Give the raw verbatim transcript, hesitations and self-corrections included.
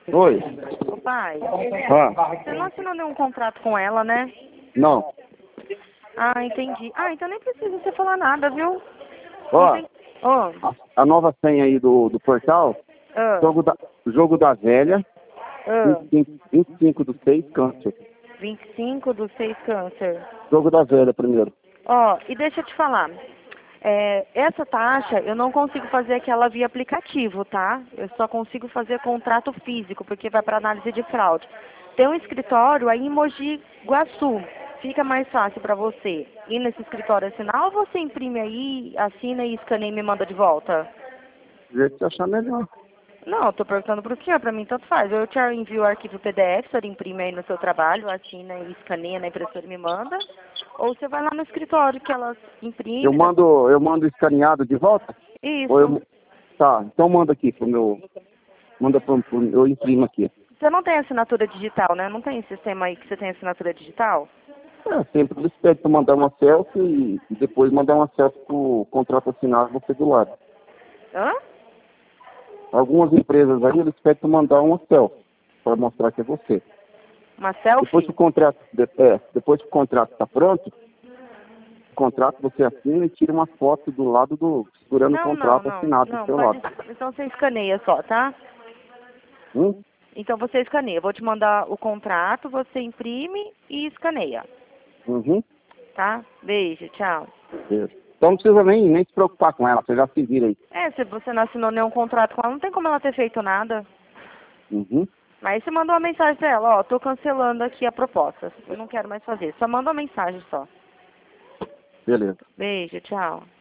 Oi. Ô pai, Ah, você não assinou nenhum contrato com ela, né? não. Ah, entendi. Ah, então nem precisa você falar nada, viu? Ó, Não tem... Ó, a, a nova senha aí do, do portal, ah, jogo da, jogo da velha, ah, vinte e cinco, vinte e cinco do seis, câncer. vinte e cinco do seis câncer. Jogo da velha primeiro. Ó, e deixa eu te falar. É, essa taxa eu não consigo fazer aquela via aplicativo, tá? Eu só consigo fazer contrato físico, porque vai para análise de fraude. Tem um escritório aí em Mogi Guaçu. Fica mais fácil para você ir nesse escritório assinar ou você imprime aí, assina e escaneia e me manda de volta? Do jeito que você achar melhor. Não, eu tô perguntando pro senhor, pra mim tanto faz. Eu te envio o arquivo P D F, o senhor imprime aí no seu trabalho, assina e escaneia na impressora e me manda. Ou você vai lá no escritório que elas Eu imprimem. mando, eu mando escaneado de volta? Ou Isso. eu, tá, então manda aqui pro meu, manda pro, pro eu imprimo aqui. Você não tem assinatura digital, né? Não tem sistema aí que você tem assinatura digital? É, sempre eles pedem pra mandar uma selfie e, e depois mandar uma selfie pro contrato assinado você do lado. Hã? Algumas empresas aí, eles pedem pra mandar uma selfie, para mostrar que é você. Uma Depois que selfie? o contrato, de- é, depois que o contrato está pronto, o contrato você assina e tira uma foto do lado do, segurando o Não, não, contrato não. assinado do Não, seu pode. lado. Então você escaneia só, tá? Hum? Então você escaneia. Eu vou te mandar o contrato, você imprime e escaneia. Uhum. Tá? Beijo, tchau. Beleza. Então não precisa nem, nem se preocupar com ela, você já se vira aí. É, se você não assinou nenhum contrato com ela, não tem como ela ter feito nada. Uhum. Mas você mandou uma mensagem pra ela, ó, tô cancelando aqui a proposta. Eu não quero mais fazer. Só manda uma mensagem só. Beleza. Beijo, tchau.